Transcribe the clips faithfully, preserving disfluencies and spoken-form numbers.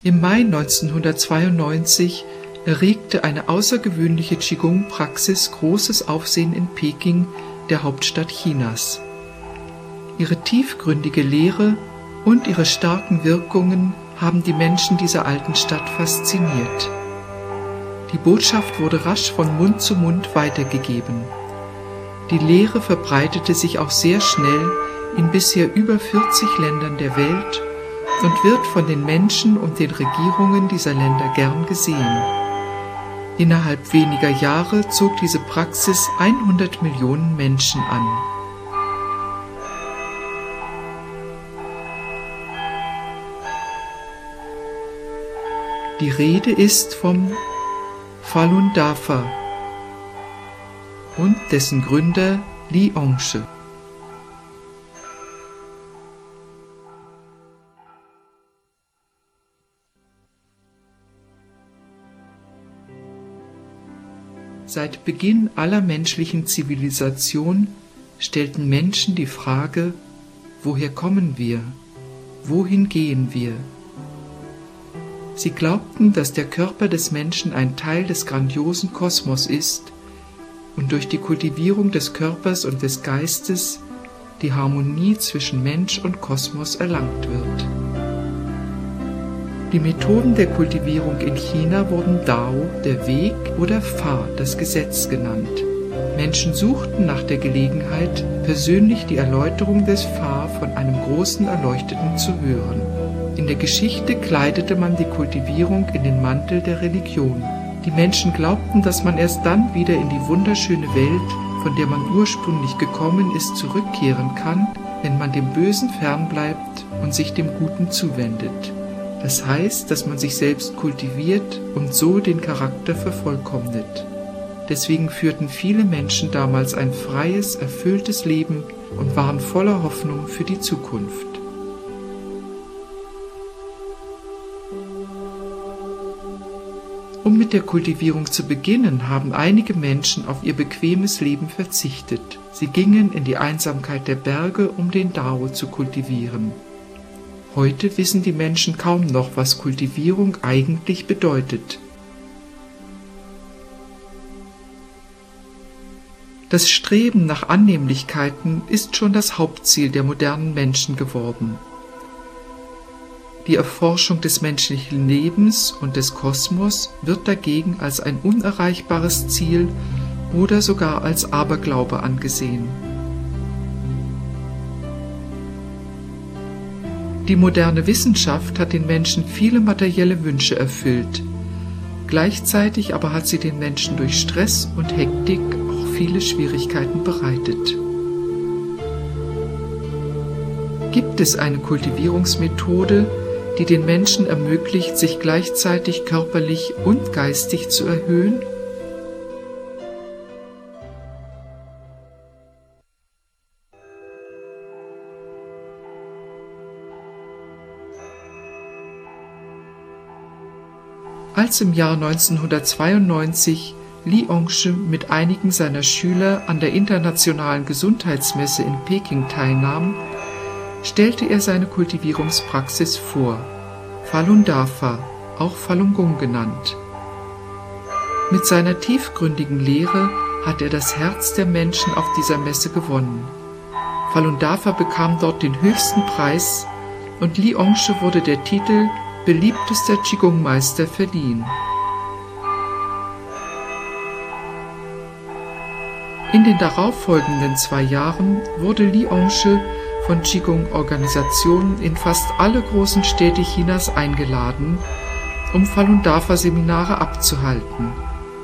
Im Mai neunzehnhundertzweiundneunzig erregte eine außergewöhnliche Qigong-Praxis großes Aufsehen in Peking, der Hauptstadt Chinas. Ihre tiefgründige Lehre und ihre starken Wirkungen haben die Menschen dieser alten Stadt fasziniert. Die Botschaft wurde rasch von Mund zu Mund weitergegeben. Die Lehre verbreitete sich auch sehr schnell in bisher über vierzig Ländern der Welt und wird von den Menschen und den Regierungen dieser Länder gern gesehen. Innerhalb weniger Jahre zog diese Praxis hundert Millionen Menschen an. Die Rede ist vom Falun Dafa und dessen Gründer Li Hongzhi. Seit Beginn aller menschlichen Zivilisation stellten Menschen die Frage: Woher kommen wir? Wohin gehen wir? Sie glaubten, dass der Körper des Menschen ein Teil des grandiosen Kosmos ist und durch die Kultivierung des Körpers und des Geistes die Harmonie zwischen Mensch und Kosmos erlangt wird. Die Methoden der Kultivierung in China wurden Dao, der Weg, oder Fa, das Gesetz, genannt. Menschen suchten nach der Gelegenheit, persönlich die Erläuterung des Fa von einem großen Erleuchteten zu hören. In der Geschichte kleidete man die Kultivierung in den Mantel der Religion. Die Menschen glaubten, dass man erst dann wieder in die wunderschöne Welt, von der man ursprünglich gekommen ist, zurückkehren kann, wenn man dem Bösen fernbleibt und sich dem Guten zuwendet. Das heißt, dass man sich selbst kultiviert und so den Charakter vervollkommnet. Deswegen führten viele Menschen damals ein freies, erfülltes Leben und waren voller Hoffnung für die Zukunft. Um mit der Kultivierung zu beginnen, haben einige Menschen auf ihr bequemes Leben verzichtet. Sie gingen in die Einsamkeit der Berge, um den Dao zu kultivieren. Heute wissen die Menschen kaum noch, was Kultivierung eigentlich bedeutet. Das Streben nach Annehmlichkeiten ist schon das Hauptziel der modernen Menschen geworden. Die Erforschung des menschlichen Lebens und des Kosmos wird dagegen als ein unerreichbares Ziel oder sogar als Aberglaube angesehen. Die moderne Wissenschaft hat den Menschen viele materielle Wünsche erfüllt. Gleichzeitig aber hat sie den Menschen durch Stress und Hektik auch viele Schwierigkeiten bereitet. Gibt es eine Kultivierungsmethode, die den Menschen ermöglicht, sich gleichzeitig körperlich und geistig zu erhöhen? Als im Jahr neunzehnhundertzweiundneunzig Li Hongzhi mit einigen seiner Schüler an der Internationalen Gesundheitsmesse in Peking teilnahm, stellte er seine Kultivierungspraxis vor, Falun Dafa, auch Falun Gong genannt. Mit seiner tiefgründigen Lehre hat er das Herz der Menschen auf dieser Messe gewonnen. Falun Dafa bekam dort den höchsten Preis und Li Hongzhi wurde der Titel beliebtester Qigong-Meister verliehen. In den darauffolgenden zwei Jahren wurde Li Hongzhi von Qigong-Organisationen in fast alle großen Städte Chinas eingeladen, um Falun Dafa-Seminare abzuhalten.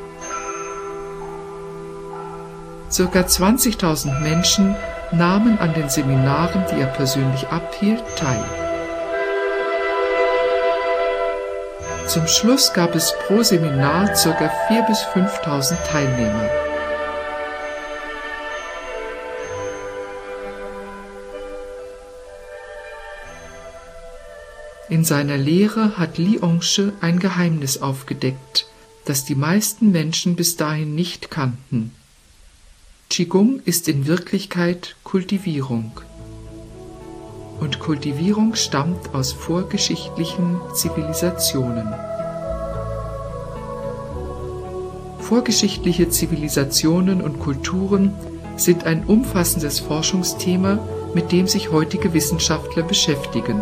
Circa zwanzigtausend Menschen nahmen an den Seminaren, die er persönlich abhielt, teil. Zum Schluss gab es pro Seminar ca. viertausend bis fünftausend Teilnehmer. In seiner Lehre hat Li Hongzhi ein Geheimnis aufgedeckt, das die meisten Menschen bis dahin nicht kannten. Qigong ist in Wirklichkeit Kultivierung. und Kultivierung stammt aus vorgeschichtlichen Zivilisationen. Vorgeschichtliche Zivilisationen und Kulturen sind ein umfassendes Forschungsthema, mit dem sich heutige Wissenschaftler beschäftigen.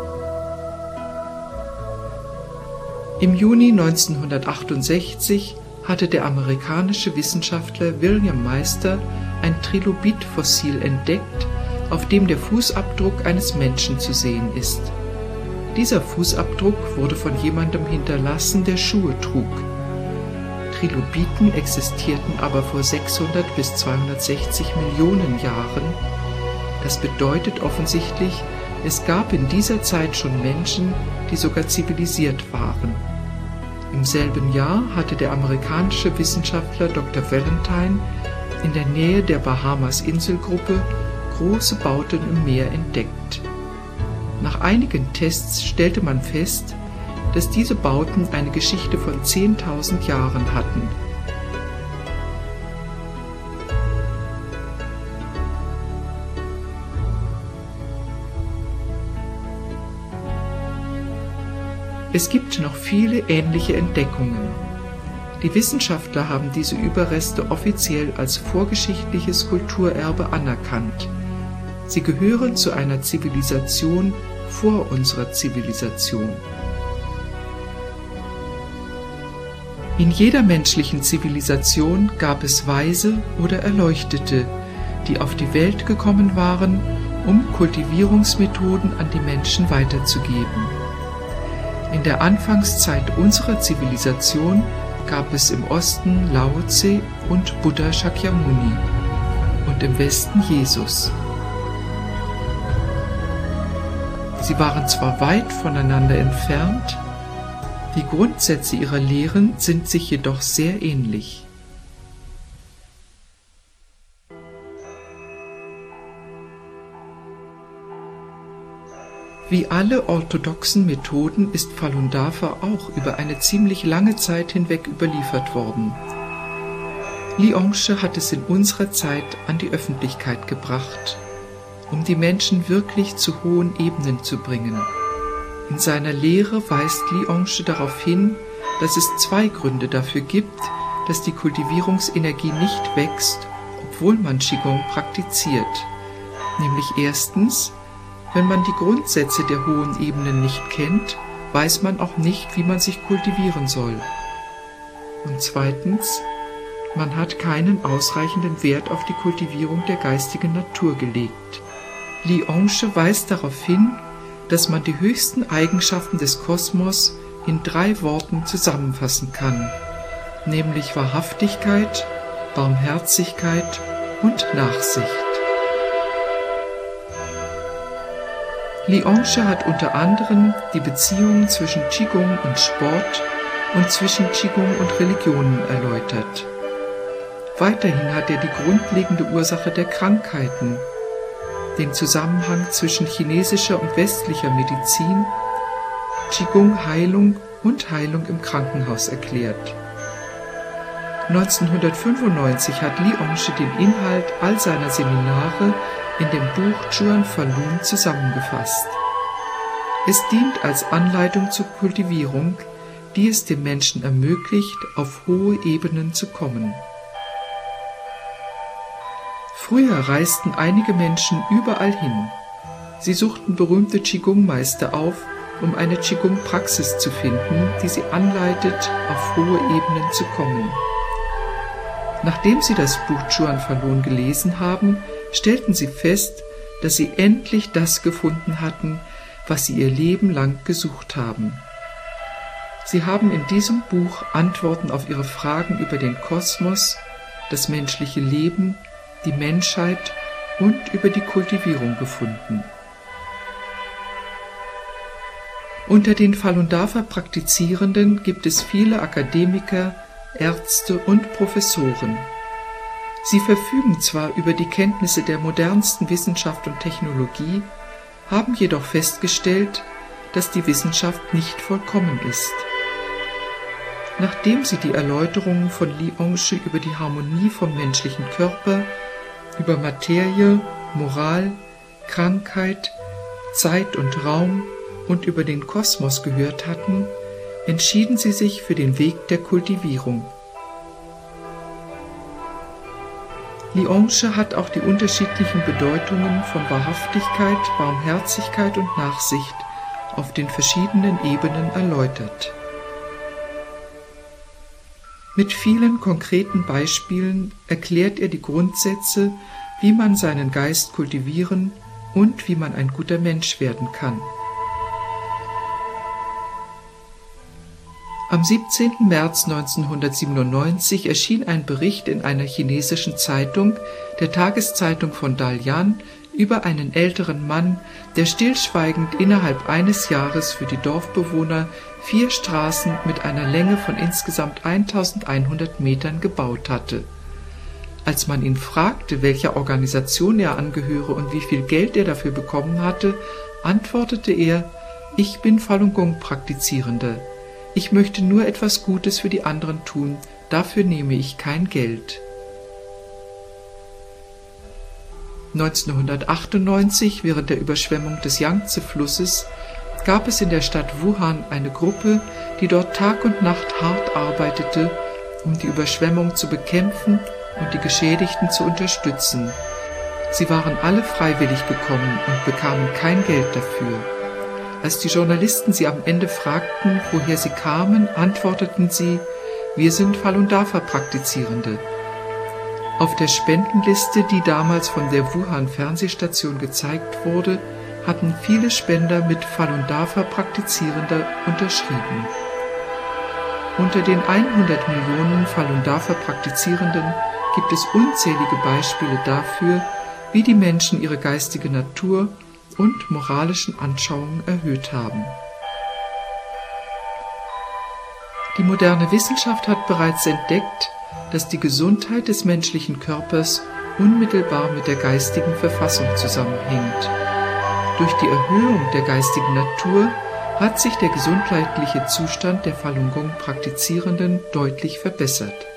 Im Juni neunzehnhundertachtundsechzig hatte der amerikanische Wissenschaftler William Meister ein Trilobit-Fossil entdeckt, auf dem der Fußabdruck eines Menschen zu sehen ist. Dieser Fußabdruck wurde von jemandem hinterlassen, der Schuhe trug. Trilobiten existierten aber vor sechshundert bis zweihundertsechzig Millionen Jahren. Das bedeutet offensichtlich, es gab in dieser Zeit schon Menschen, die sogar zivilisiert waren. Im selben Jahr hatte der amerikanische Wissenschaftler Doktor Valentine in der Nähe der Bahamas-Inselgruppe große Bauten im Meer entdeckt. Nach einigen Tests stellte man fest, dass diese Bauten eine Geschichte von zehntausend Jahren hatten. Es gibt noch viele ähnliche Entdeckungen. Die Wissenschaftler haben diese Überreste offiziell als vorgeschichtliches Kulturerbe anerkannt. Sie gehören zu einer Zivilisation vor unserer Zivilisation. In jeder menschlichen Zivilisation gab es Weise oder Erleuchtete, die auf die Welt gekommen waren, um Kultivierungsmethoden an die Menschen weiterzugeben. In der Anfangszeit unserer Zivilisation gab es im Osten Lao Tse und Buddha Shakyamuni und im Westen Jesus. Sie waren zwar weit voneinander entfernt, die Grundsätze ihrer Lehren sind sich jedoch sehr ähnlich. Wie alle orthodoxen Methoden ist Falun Dafa auch über eine ziemlich lange Zeit hinweg überliefert worden. Liangshe hat es in unserer Zeit an die Öffentlichkeit gebracht, um die Menschen wirklich zu hohen Ebenen zu bringen. In seiner Lehre weist Liangshe darauf hin, dass es zwei Gründe dafür gibt, dass die Kultivierungsenergie nicht wächst, obwohl man Qigong praktiziert. Nämlich erstens, wenn man die Grundsätze der hohen Ebenen nicht kennt, weiß man auch nicht, wie man sich kultivieren soll. Und zweitens, man hat keinen ausreichenden Wert auf die Kultivierung der geistigen Natur gelegt. Liangshe weist darauf hin, dass man die höchsten Eigenschaften des Kosmos in drei Worten zusammenfassen kann, nämlich Wahrhaftigkeit, Barmherzigkeit und Nachsicht. Liangshe hat unter anderem die Beziehungen zwischen Qigong und Sport und zwischen Qigong und Religionen erläutert. Weiterhin hat er die grundlegende Ursache der Krankheiten, den Zusammenhang zwischen chinesischer und westlicher Medizin, Qigong-Heilung und Heilung im Krankenhaus erklärt. neunzehnhundertfünfundneunzig hat Liangshe den Inhalt all seiner Seminare in dem Buch Zhuan Falun zusammengefasst. Es dient als Anleitung zur Kultivierung, die es dem Menschen ermöglicht, auf hohe Ebenen zu kommen. Früher reisten einige Menschen überall hin. Sie suchten berühmte Qigong-Meister auf, um eine Qigong-Praxis zu finden, die sie anleitet, auf hohe Ebenen zu kommen. Nachdem sie das Buch Zhuan Falun gelesen haben, stellten sie fest, dass sie endlich das gefunden hatten, was sie ihr Leben lang gesucht haben. Sie haben in diesem Buch Antworten auf ihre Fragen über den Kosmos, das menschliche Leben, die Menschheit und über die Kultivierung gefunden. Unter den Falun Dafa Praktizierenden gibt es viele Akademiker, Ärzte und Professoren. Sie verfügen zwar über die Kenntnisse der modernsten Wissenschaft und Technologie, haben jedoch festgestellt, dass die Wissenschaft nicht vollkommen ist. Nachdem sie die Erläuterungen von Liangshe über die Harmonie vom menschlichen Körper, über Materie, Moral, Krankheit, Zeit und Raum und über den Kosmos gehört hatten, entschieden sie sich für den Weg der Kultivierung. Liange hat auch die unterschiedlichen Bedeutungen von Wahrhaftigkeit, Barmherzigkeit und Nachsicht auf den verschiedenen Ebenen erläutert. Mit vielen konkreten Beispielen erklärt er die Grundsätze, wie man seinen Geist kultivieren und wie man ein guter Mensch werden kann. Am siebzehnten März neunzehnhundertsiebenundneunzig erschien ein Bericht in einer chinesischen Zeitung, der Tageszeitung von Dalian, über einen älteren Mann, der stillschweigend innerhalb eines Jahres für die Dorfbewohner vier Straßen mit einer Länge von insgesamt eintausendeinhundert Metern gebaut hatte. Als man ihn fragte, welcher Organisation er angehöre und wie viel Geld er dafür bekommen hatte, antwortete er: Ich bin Falun Gong Praktizierender. Ich möchte nur etwas Gutes für die anderen tun, dafür nehme ich kein Geld. neunzehnhundertachtundneunzig, während der Überschwemmung des Yangtze-Flusses, gab es in der Stadt Wuhan eine Gruppe, die dort Tag und Nacht hart arbeitete, um die Überschwemmung zu bekämpfen und die Geschädigten zu unterstützen. Sie waren alle freiwillig gekommen und bekamen kein Geld dafür. Als die Journalisten sie am Ende fragten, woher sie kamen, antworteten sie: Wir sind Falun Dafa Praktizierende. Auf der Spendenliste, die damals von der Wuhan-Fernsehstation gezeigt wurde, hatten viele Spender mit Falun Dafa Praktizierender unterschrieben. Unter den hundert Millionen Falun Dafa Praktizierenden gibt es unzählige Beispiele dafür, wie die Menschen ihre geistige Natur und moralischen Anschauungen erhöht haben. Die moderne Wissenschaft hat bereits entdeckt, dass die Gesundheit des menschlichen Körpers unmittelbar mit der geistigen Verfassung zusammenhängt. Durch die Erhöhung der geistigen Natur hat sich der gesundheitliche Zustand der Falun Gong Praktizierenden deutlich verbessert.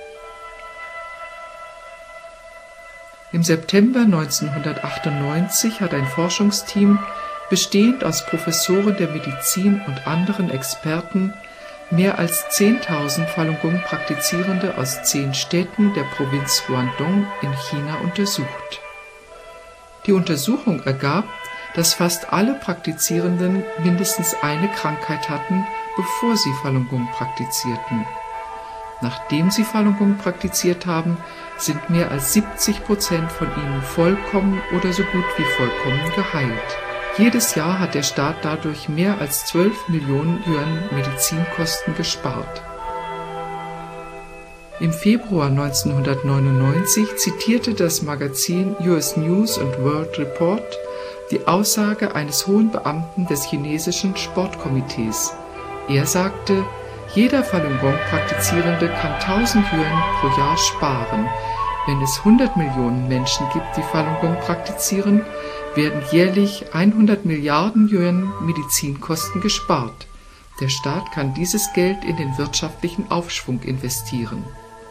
Im September neunzehnhundertachtundneunzig hat ein Forschungsteam, bestehend aus Professoren der Medizin und anderen Experten, mehr als zehntausend Falun Gong Praktizierende aus zehn Städten der Provinz Guangdong in China untersucht. Die Untersuchung ergab, dass fast alle Praktizierenden mindestens eine Krankheit hatten, bevor sie Falun Gong praktizierten. Nachdem sie Falun Gong praktiziert haben, sind mehr als siebzig Prozent von ihnen vollkommen oder so gut wie vollkommen geheilt. Jedes Jahr hat der Staat dadurch mehr als zwölf Millionen Yuan Medizinkosten gespart. Im Februar neunzehnhundertneunundneunzig zitierte das Magazin U S News and World Report die Aussage eines hohen Beamten des chinesischen Sportkomitees. Er sagte: Jeder Falun Gong Praktizierende kann tausend Yuan pro Jahr sparen. Wenn es hundert Millionen Menschen gibt, die Falun Gong praktizieren, werden jährlich hundert Milliarden Yuan Medizinkosten gespart. Der Staat kann dieses Geld in den wirtschaftlichen Aufschwung investieren.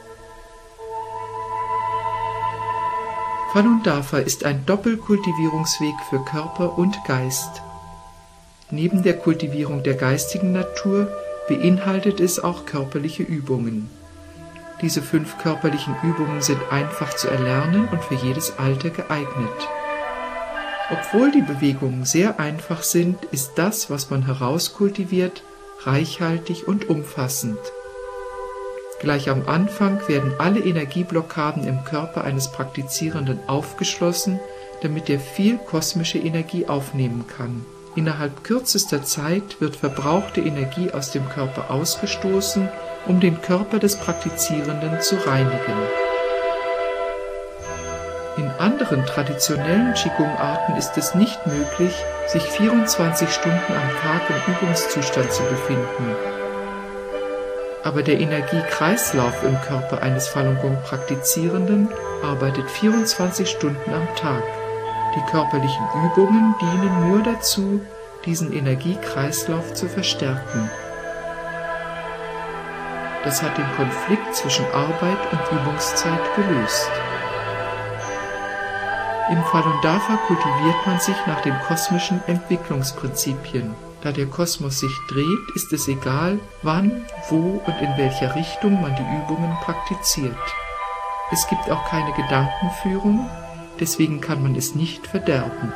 Falun Dafa ist ein Doppelkultivierungsweg für Körper und Geist. Neben der Kultivierung der geistigen Natur beinhaltet es auch körperliche Übungen. Diese fünf körperlichen Übungen sind einfach zu erlernen und für jedes Alter geeignet. Obwohl die Bewegungen sehr einfach sind, ist das, was man herauskultiviert, reichhaltig und umfassend. Gleich am Anfang werden alle Energieblockaden im Körper eines Praktizierenden aufgeschlossen, damit er viel kosmische Energie aufnehmen kann. Innerhalb kürzester Zeit wird verbrauchte Energie aus dem Körper ausgestoßen, um den Körper des Praktizierenden zu reinigen. In anderen traditionellen Qigong-Arten ist es nicht möglich, sich vierundzwanzig Stunden am Tag im Übungszustand zu befinden. Aber der Energiekreislauf im Körper eines Falun Gong Praktizierenden arbeitet vierundzwanzig Stunden am Tag. Die körperlichen Übungen dienen nur dazu, diesen Energiekreislauf zu verstärken. Das hat den Konflikt zwischen Arbeit und Übungszeit gelöst. Im Falun Dafa kultiviert man sich nach den kosmischen Entwicklungsprinzipien. Da der Kosmos sich dreht, ist es egal, wann, wo und in welcher Richtung man die Übungen praktiziert. Es gibt auch keine Gedankenführung, deswegen kann man es nicht verderben.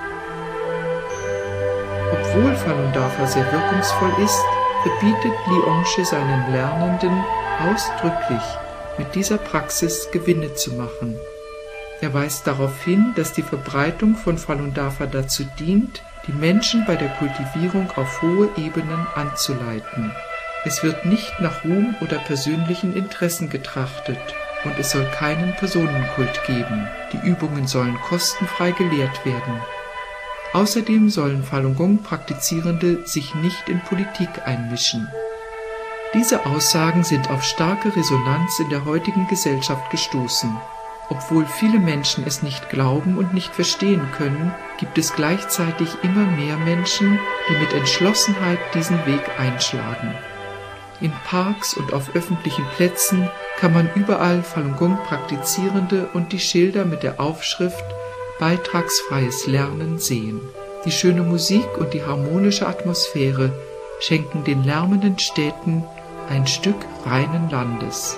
Obwohl Falun Dafa sehr wirkungsvoll ist, verbietet Liangshe seinen Lernenden ausdrücklich, mit dieser Praxis Gewinne zu machen. Er weist darauf hin, dass die Verbreitung von Falun Dafa dazu dient, die Menschen bei der Kultivierung auf hohe Ebenen anzuleiten. Es wird nicht nach Ruhm oder persönlichen Interessen getrachtet und es soll keinen Personenkult geben. Die Übungen sollen kostenfrei gelehrt werden. Außerdem sollen Falun Gong Praktizierende sich nicht in Politik einmischen. Diese Aussagen sind auf starke Resonanz in der heutigen Gesellschaft gestoßen. Obwohl viele Menschen es nicht glauben und nicht verstehen können, gibt es gleichzeitig immer mehr Menschen, die mit Entschlossenheit diesen Weg einschlagen. In Parks und auf öffentlichen Plätzen kann man überall Falun Gong Praktizierende und die Schilder mit der Aufschrift Beitragsfreies Lernen sehen. Die schöne Musik und die harmonische Atmosphäre schenken den lärmenden Städten ein Stück reinen Landes.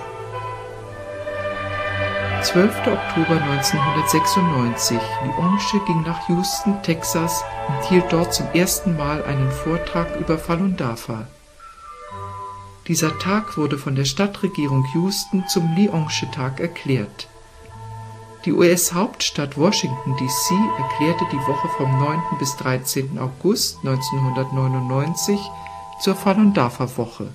zwölfter Oktober neunzehnhundertsechsundneunzig. Liangshe ging nach Houston, Texas und hielt dort zum ersten Mal einen Vortrag über Falun Dafa. Dieser Tag wurde von der Stadtregierung Houston zum Liangshe-Tag erklärt. Die U S-Hauptstadt Washington D C erklärte die Woche vom neunten bis dreizehnten August neunzehnhundertneunundneunzig zur Falun Dafa-Woche.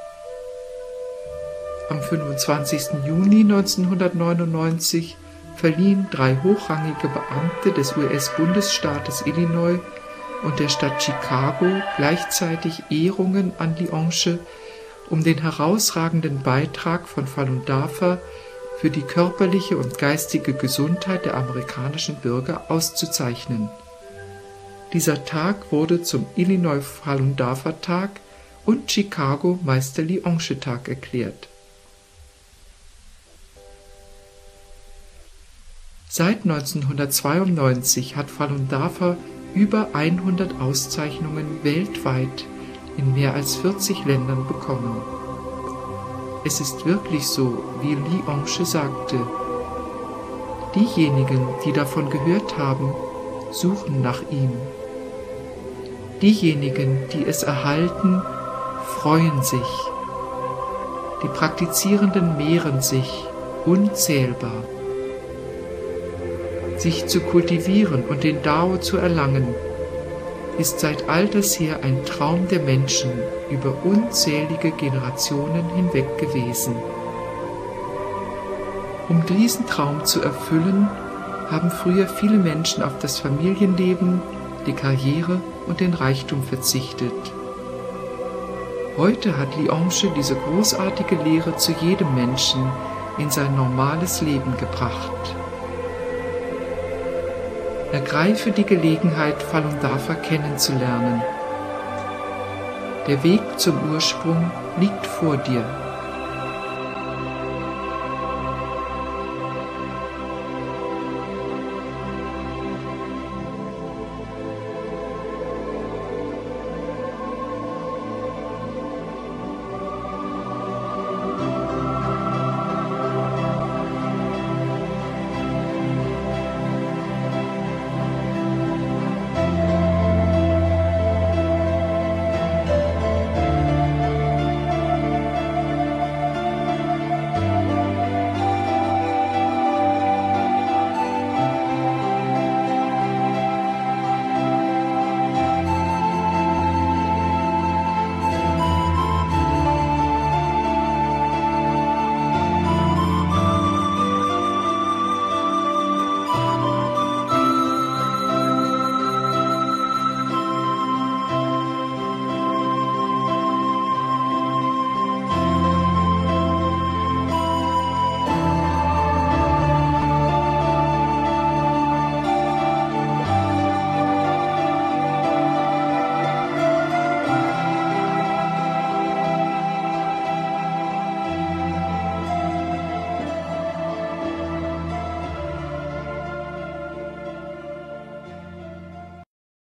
Am fünfundzwanzigsten Juni neunzehnhundertneunundneunzig verliehen drei hochrangige Beamte des U S-Bundesstaates Illinois und der Stadt Chicago gleichzeitig Ehrungen an Liangshe, um den herausragenden Beitrag von Falun Dafa für die körperliche und geistige Gesundheit der amerikanischen Bürger auszuzeichnen. Dieser Tag wurde zum Illinois Falun Dafa Tag und Chicago Meister Liangshe Tag erklärt. Seit neunzehnhundertzweiundneunzig hat Falun Dafa über hundert Auszeichnungen weltweit in mehr als vierzig Ländern bekommen. Es ist wirklich so, wie Liangshe sagte: Diejenigen, die davon gehört haben, suchen nach ihm. Diejenigen, die es erhalten, freuen sich. Die Praktizierenden mehren sich, unzählbar. Sich zu kultivieren und den Dao zu erlangen, ist seit alters her ein Traum der Menschen über unzählige Generationen hinweg gewesen. Um diesen Traum zu erfüllen, haben früher viele Menschen auf das Familienleben, die Karriere und den Reichtum verzichtet. Heute hat Liangshe diese großartige Lehre zu jedem Menschen in sein normales Leben gebracht. Ergreife die Gelegenheit, Falun Dafa kennenzulernen. Der Weg zum Ursprung liegt vor dir.